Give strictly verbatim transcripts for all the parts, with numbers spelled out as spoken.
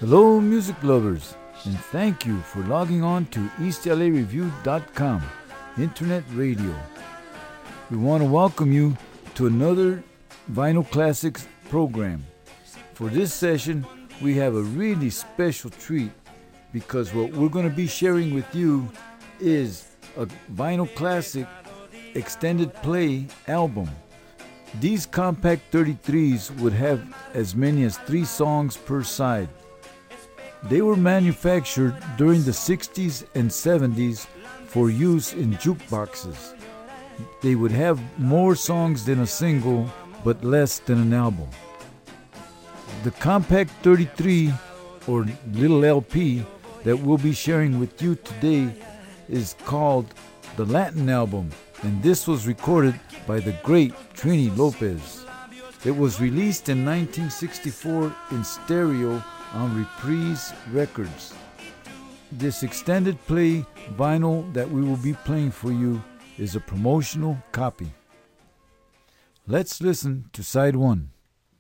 Hello, music lovers, and thank you for logging on to East L A Review dot com, Internet Radio. We want to welcome you to another Vinyl Classics program. For this session, we have a really special treat because what we're going to be sharing with you is a Vinyl Classic extended play album. These compact thirty-threes would have as many as three songs per side. They were manufactured during the sixties and seventies for use in jukeboxes. They would have more songs than a single, but less than an album. The compact thirty-three, or little L P, that we'll be sharing with you today is called the Latin Album, and this was recorded by the great Trini Lopez. It was released in nineteen sixty-four in stereo on Reprise Records. This extended play vinyl that we will be playing for you is a promotional copy. Let's listen to side one.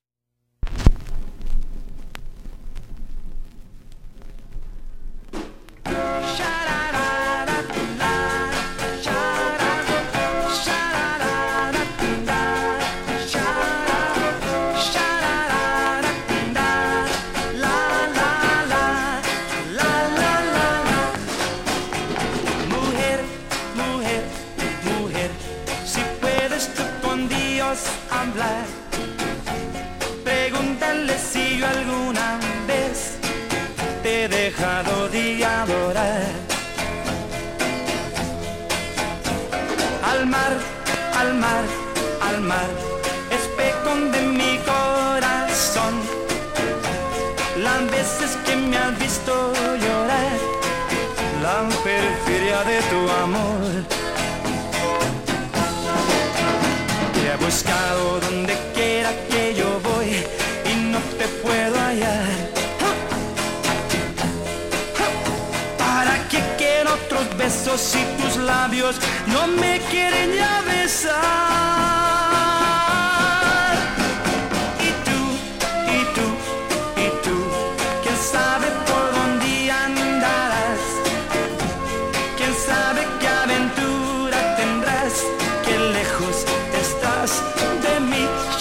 Pregúntale si yo alguna vez te he dejado de adorar. Al mar, al mar, al mar, espejón de mi corazón. Las veces que me has visto llorar, la perfidia de tu amor. Te he buscado donde quiera que yo voy y no te puedo hallar. ¿Para qué quiero otros besos si tus labios no me quieren ya besar? Y tú, y tú, y tú, quién sabe por dónde andarás, quién sabe qué aventura tendrás, qué lejos estás de mí.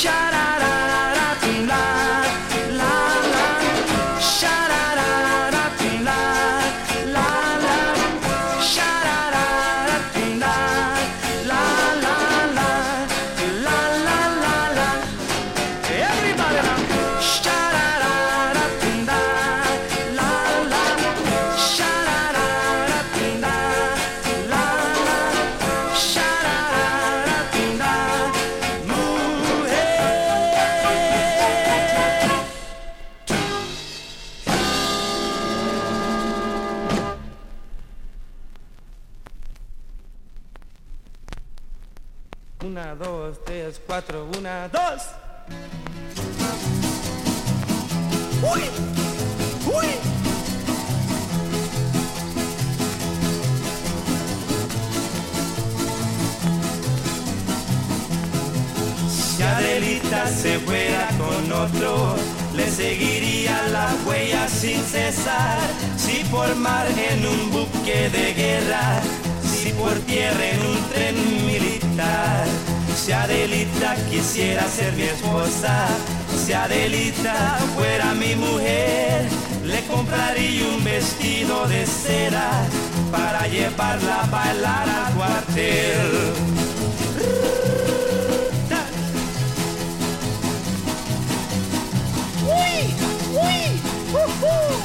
Una, dos, tres, cuatro, una, dos. ¡Uy! ¡Uy! Si Adelita se fuera con otro, le seguiría la huella sin cesar. Si por mar en un buque de guerra, si por tierra en un tren militar. Si Adelita quisiera ser mi esposa, si Adelita fuera mi mujer, le compraría un vestido de seda para llevarla a bailar al cuartel. ¡Uy! ¡Uy! ¡Uh-huh!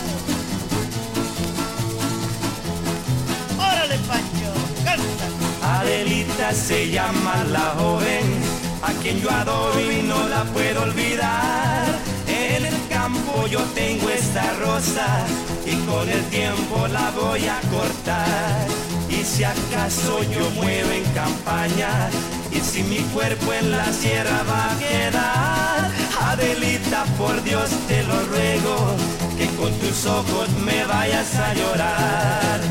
¡Órale, Pancho! ¡Canta! Adelita se llama la joven, a quien yo adoro y no la puedo olvidar. En el campo yo tengo esta rosa y con el tiempo la voy a cortar. Y si acaso yo muero en campaña, y si mi cuerpo en la sierra va a quedar, Adelita, por Dios te lo ruego, que con tus ojos me vayas a llorar.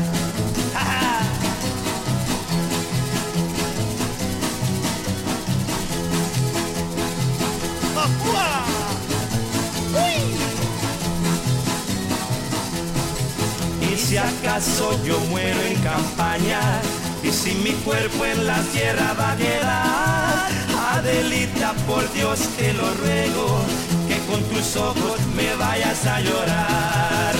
acaso yo muero en campaña y si mi cuerpo en la tierra va a quedar, Adelita, por Dios te lo ruego, que con tus ojos me vayas a llorar.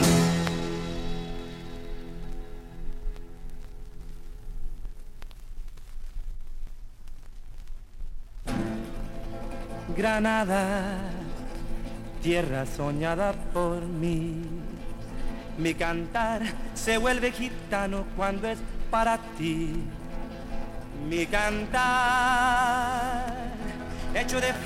Granada, tierra soñada por mí, mi cantar se vuelve gitano cuando es para ti. Mi cantar hecho de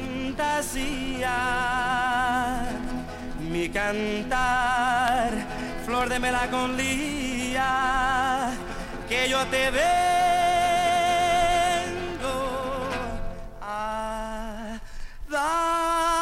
fantasía, mi cantar flor de melancolía, que yo te vengo a dar.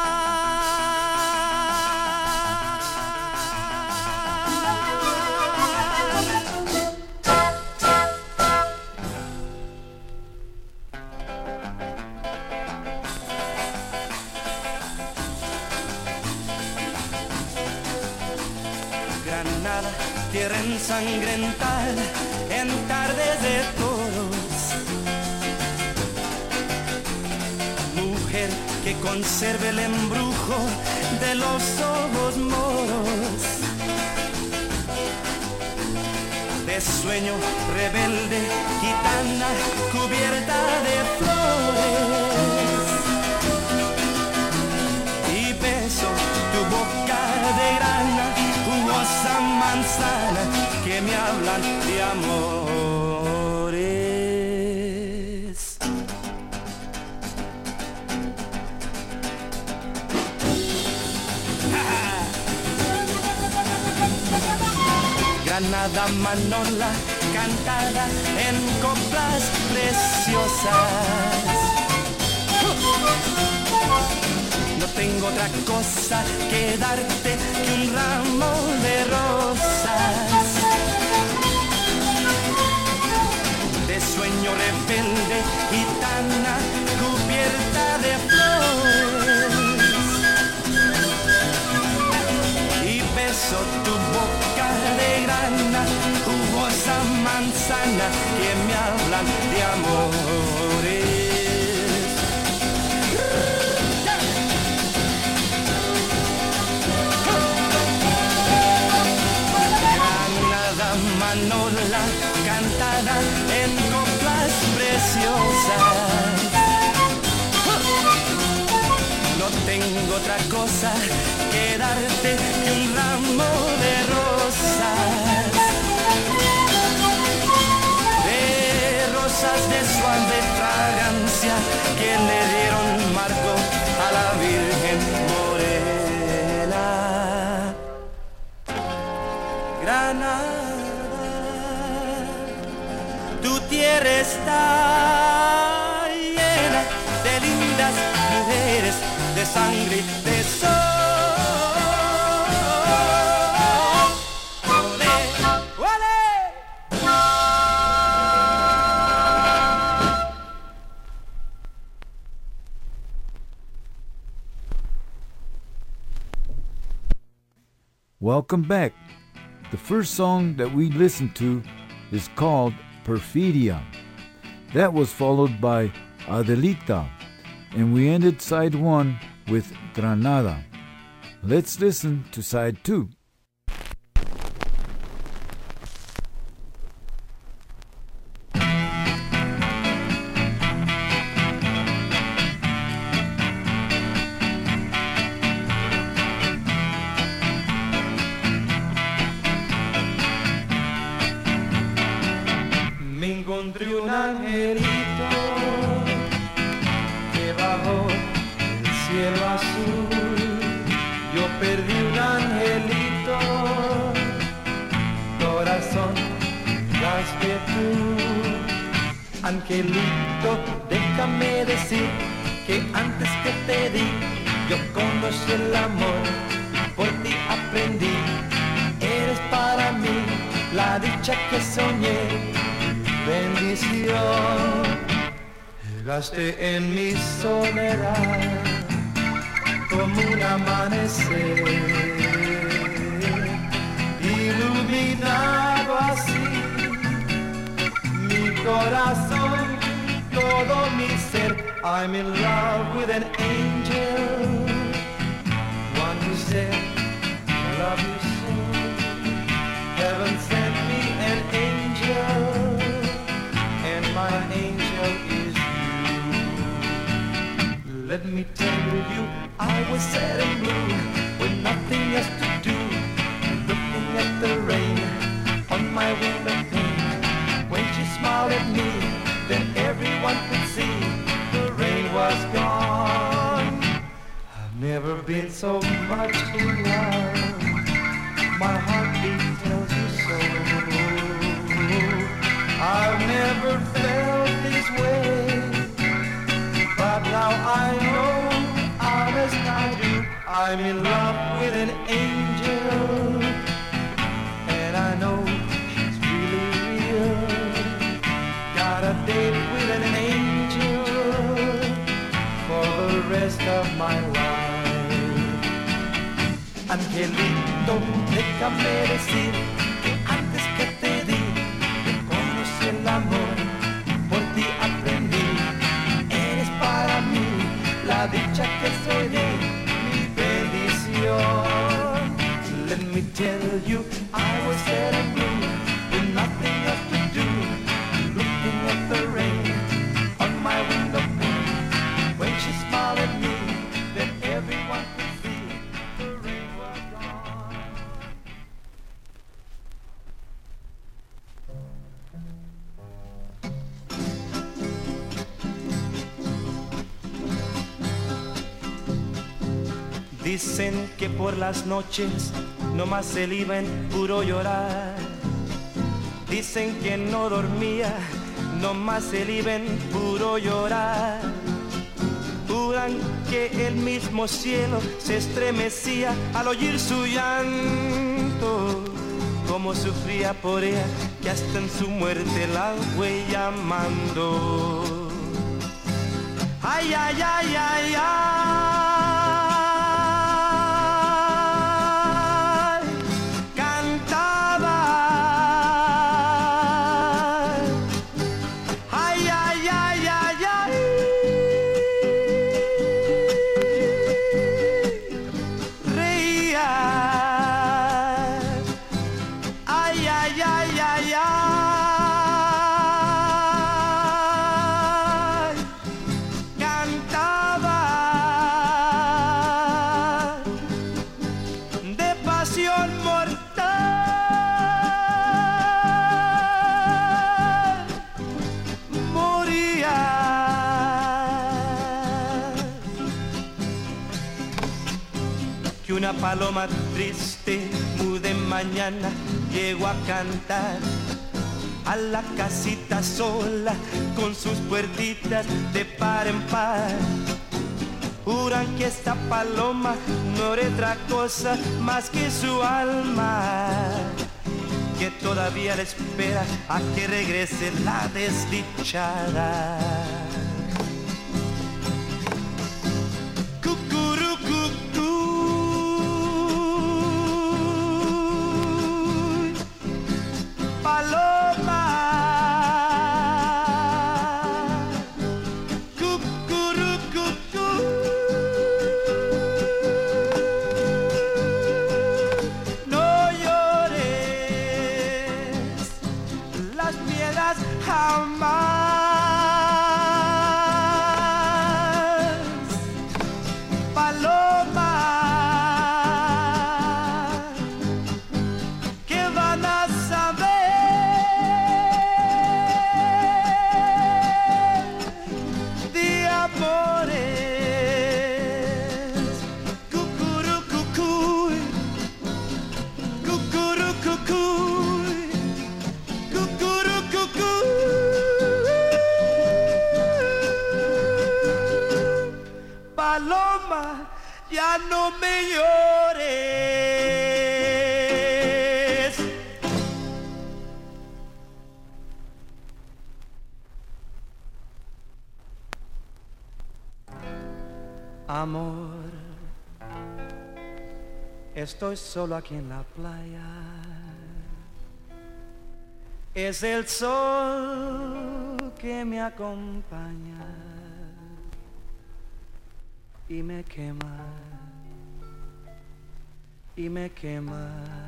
Granada, tierra ensangrentada en tardes de toros, mujer que conserve el embrujo de los ojos moros, de sueño rebelde, gitana cubierta de flores, y beso tu boca de grana, jugosa manzana, que me hablan de amores. Granada Manola, cantada en coplas preciosas. No tengo otra cosa que darte que un ramo de rosas, de sueño rebelde, gitana cubierta de flores, y beso tu boca de grana, jugosa manzana, que me hablan de amores. Manola, cantada en coplas preciosas. No tengo otra cosa que darte que un ramo de rosas, de rosas de suave fragancia que le dieron marco a la Virgen morena. Granada, tu tierra está llena de lindas mujeres, de sangre, de sol. ¡Olé! ¡Olé! Welcome back. The first song that we listened to is called Perfidia. That was followed by Adelita, and we ended side one with Granada. Let's listen to side two. Encontré un angelito que bajó del cielo azul. Yo perdí un angelito, corazón, más que tú. Angelito, déjame decir que antes que te di, yo conocí el amor, por ti aprendí. Eres para mí la dicha que soñé. Bendición, llegaste en mi soledad como un amanecer y iluminado así mi corazón, todo mi ser. I'm in love with an angel, one who said, I love you so. Heaven sent me an angel, and my angel is you. Let me tell you, I was sad and blue, with nothing else to do, looking at the rain on my window pane. When she smiled at me, then everyone could see the rain was gone. I've never been so much in love, my heartbeat tells you so. I've never felt this way, but now I know, honest I do, I'm in love with an angel, and I know she's really real. Got a date with an angel for the rest of my life. Angelito, déjame decir que antes que te di, que conocí el amor, por ti aprendí. Eres para mí la dicha que soy de mi bendición. Let me tell you, I was sad and blue, with nothing else to do, looking at the rain on my window pane. When she smiled at me, then everyone could see the rain was gone. Dicen que por las noches nomás él iba en puro llorar. Dicen que no dormía, nomás él iba en puro llorar. Juran que el mismo cielo se estremecía al oír su llanto. Como sufría por ella, que hasta en su muerte la fue llamando. Ay, ay, ay, ay, ay. Una paloma triste, muda en mañana, llegó a cantar a la casita sola, con sus puertitas de par en par. Juran que esta paloma no era otra cosa más que su alma, que todavía le espera a que regrese la desdichada. Paloma, ya no me llores. Amor, estoy solo aquí en la playa. es el sol que me acompaña y me quema, y me quema,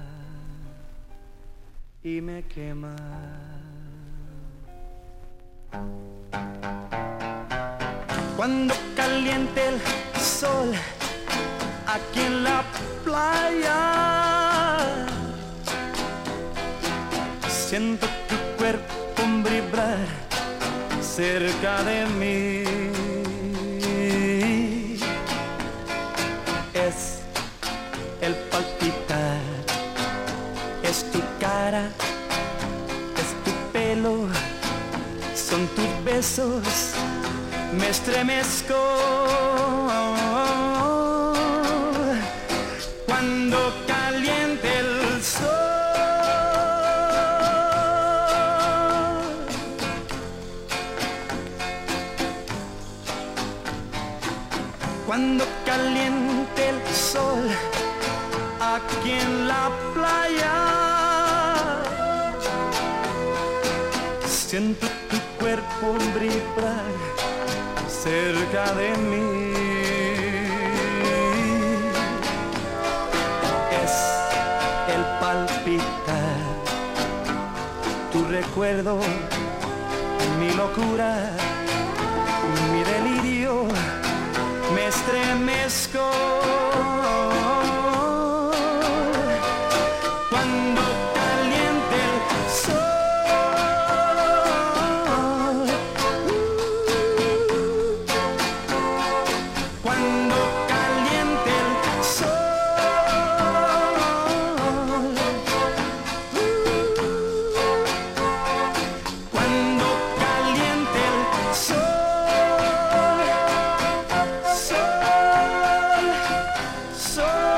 y me quema. Cuando caliente el sol aquí en la playa, siento tu cuerpo vibrar cerca de mí. Es el palpitar, es tu cara, es tu pelo, son tus besos, me estremezco cuando caliente el sol. Cuando caliente el sol aquí en la playa, siento tu cuerpo vibrar cerca de mí. Es el palpitar, tu recuerdo, mi locura, mi delirio, me estremezco cuando caliente el sol. Cuando caliente el sol. Cuando caliente el sol. Sol, sol.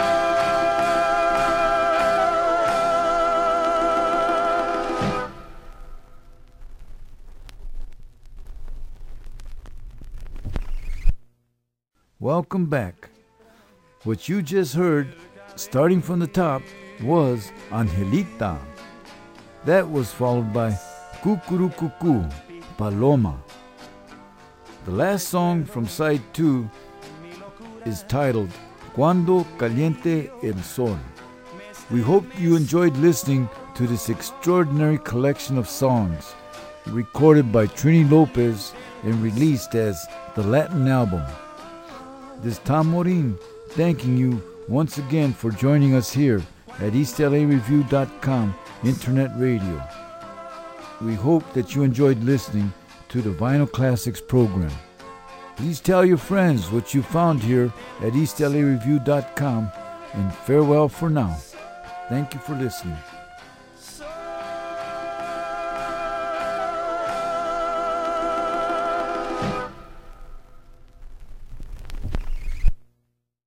Welcome back. What you just heard, starting from the top, was Angelita. That was followed by Cucurucucú, Paloma. The last song from side two is titled Cuando Caliente el Sol. We hope you enjoyed listening to this extraordinary collection of songs recorded by Trini Lopez and released as the Latin album. This is Tom Morin thanking you once again for joining us here at East L A Review dot com Internet Radio. We hope that you enjoyed listening to the Vinyl Classics program. Please tell your friends what you found here at East L A Review dot com, and farewell for now. Thank you for listening.